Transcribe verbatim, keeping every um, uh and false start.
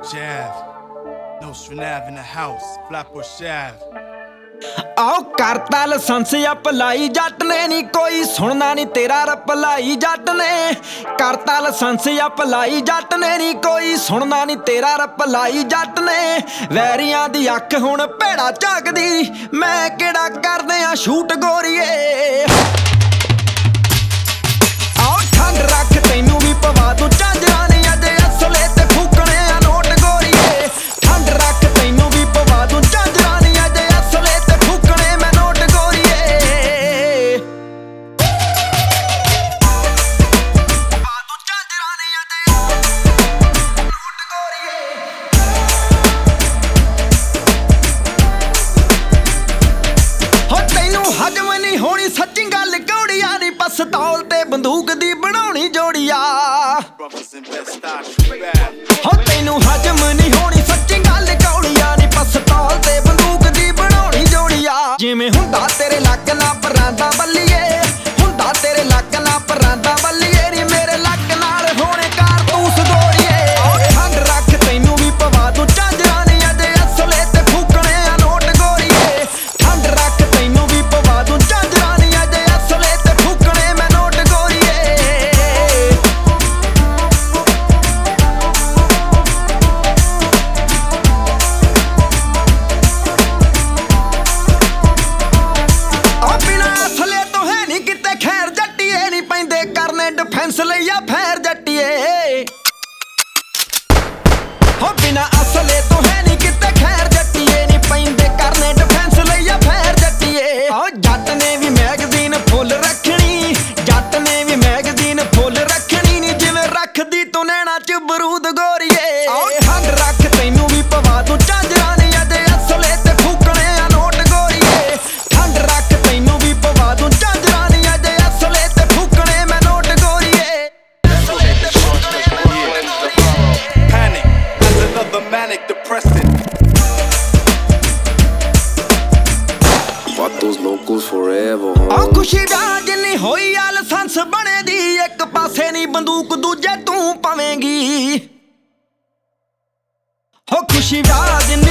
Jav, no Shrenav in the house, Flatbush Shav. ਆਓ ਕਰਤਾ licence apply ਜੱਟ ਨੇ ਨੀ ਕੋਈ ਸੁਣਨਾ ਨੀ ਤੇਰਾ ਰਪਲਾਈ ਜੱਟ ਨੇ ਕਰਤਾ ਲਾਇਸੈਂਸ ਅਪਲਾਈ ਜੱਟ ਨੇ ਨੀ ਕੋਈ ਸੁਣਨਾ ਨੀ ਤੇਰਾ ਰਪਲਾਈ ਜੱਟ ਨੇ ਵੈਰੀਆਂ ਦੀ ਅੱਖ ਹੁਣ ਭੇੜਾ ਝਾਕਦੀ ਮੈਂ ਕਿਹੜਾ ਕਰਦੇ ਆ ਸ਼ੂਟ ਗੋਰੀਏ ਆਓ ਠੰਡ ਰੱਖ ਤੈਨੂੰ ਵੀ ਪਵਾ ਦੂੰ ਝਾਂਜਰਾਂ ਨੀ ਅਜੇ ਅਸਲੇ ਤੇ ਫੂਕਣੇ ਆ ਨੋਟ ਗੋਰੀਏ ਠੰਡ ਰੱਖ ਤੈਨੂੰ ਵੀ ਪਵਾ ਦੂੰ ਝਾਂਜਰਾਂ ਨੀ ਅਜੇ ਅਸਲੇ ਤੇ ਫੂਕਣੇ ਮੈਂ ਨੋਟ ਗੋਰੀਏ ਪਵਾ ਦੂੰ ਝਾਂਜਰਾਂ ਨੀ ਅਜੇ ਨੋਟ ਗੋਰੀਏ ਹੋ ਤੈਨੂੰ ਹਜਮ ਨਹੀਂ ਹੋਣੀ ਸੱਚੀ ਗੱਲ ਕੌੜੀਆਂ ਨੀ ਪਸਤੌਲ ਤੇ ਬੰਦੂਕ ਦੀ ਬਣਾਉਣੀ ਜੋੜੀਆ ਹੋ ਤੈਨੂੰ ਹਜਮ ਨਹੀਂ ਹੋਣੀ ਸੱਚੀ ਗੱਲ ਕੌੜੀਆਂ ਨੀ ਪਸਤੌਲ ਤੇ ਬੰਦੂਕ ਦੀ ਬਣਾਉਣੀ ਜੋੜੀਆ ਜਿਵੇਂ ਹੁੰਦਾ ਤੇਰੇ ਲੱਕ ਨਾ ਪਰਾਂਦਾ ਬੱਲੀਏ ਹੁੰਦਾ ਤੇਰੇ ਲੱਕ ਨਾ ਪਰਾਂਦਾ ਬੱਲੀਏ ਨੀ ਮੇਰੇ ਲੱਕ ਨਾਲ ਹੋਣੇ ਕਾਰਤੂਸ ਗੋਰੀਏ ਠੰਡ ਰੱਖ ਤੈਨੂੰ ਵੀ ਪਵਾ ਦੂੰ ਝਾਂਜਰਾਂ ਨੀ ਅਜੇ ਅਸਲੇ ਤੇ ਫੂਕਣੇ ਆ ਨੋਟ ਗੋਰੀਏ ਠੰਡ ਰੱਖ ਤੈਨੂੰ ਵੀ ਪਵਾ ਦੂੰ ਝਾਂਜਰਾਂ ਨੀ ਅਜੇ ਅਸਲੇ ਤੇ ਫੂਕਣੇ ਮੈਂ ਨੋਟ ਗੋਰੀਏ ਆ ਬਿਨਾਂ ਅਸਲੇ ਤੋਂ ਹੈ ਨੀ ਕਿਤੇ ਖੈਰ ਜੱਟੀਏ ਨੀ ਪੈਂਦੇ ਕਰਨੇ ਡਿਫੈਂਸ ਲਈ ਆ ਫੈਰ ਜੱਟੀਏ ਹੋ ਬਿਨਾਂ ਅਸਲੇ ਤੋਂ ਹੈ ਨੀ ਕਿਤੇ ਖੈਰ ਜੱਟੀਏ ਨੀ ਪੈਂਦੇ ਕਰਨੇ ਡਿਫੈਂਸ ਲਈ ਆ ਫੈਰ ਜੱਟੀਏ ਆਹ ਜੱਟ ਨੇ ਵੀ ਮੈਗਜ਼ੀਨ ਫੁੱਲ ਰੱਖਣੀ ਜੱਟ ਨੇ ਵੀ ਮੈਗਜ਼ੀਨ ਫੁੱਲ ਰੱਖਣੀ ਨੀ ਜਿਵੇਂ ਰੱਖਦੀ ਤੂੰ ਨੈਣਾ ਚ ਬਰੂਦ ਗੋਰੀਏ ਆਹ ਠੰਡ ਰੱਖ ਤੈਨੂੰ ਵੀ ਪਵਾ ਦੂੰ ਝਾਂਜਰਾਂ ਨੀ ਅਜੇ ਅਸਲੇ ਤੇ ਫੂਕਣੇ ਆ ਨੋਟ ਗੋਰੀਏ ਠੰਡ ਰੱਖ ਤੈਨੂੰ ਵੀ ਪਵਾ ਦੂੰ ਝਾਂਜਰਾਂ ਨੀ ਅਜੇ ਅਸਲੇ ਤੇ ਫੂਕਣੇ ਮੈਂ ਨੋਟ ਗੋਰੀਏ ਅਸਲੇ ਤੇ ਫੂਕਣੇ ਮੈਂ ਨੋਟ ਗੋਰੀਏ Panic, that's another manic depressant. Fuck those locals forever, ਆ huh? ਖੁਸ਼ੀ ਵਿਆਹ ਜਿੰਨੀ ਹੋਈ ਆ ਲਾਇਸੈਂਸ ਬਣੇ ਦੀ ਇੱਕ ਪਾਸੇ ਨੀ ਬੰਦੂਕ ਦੂਜੇ ਤੂੰ ਪਵੇਂਗੀ ਹੋ ਖੁਸ਼ੀ ਵਿਆਹ ਜਿੰਨੀ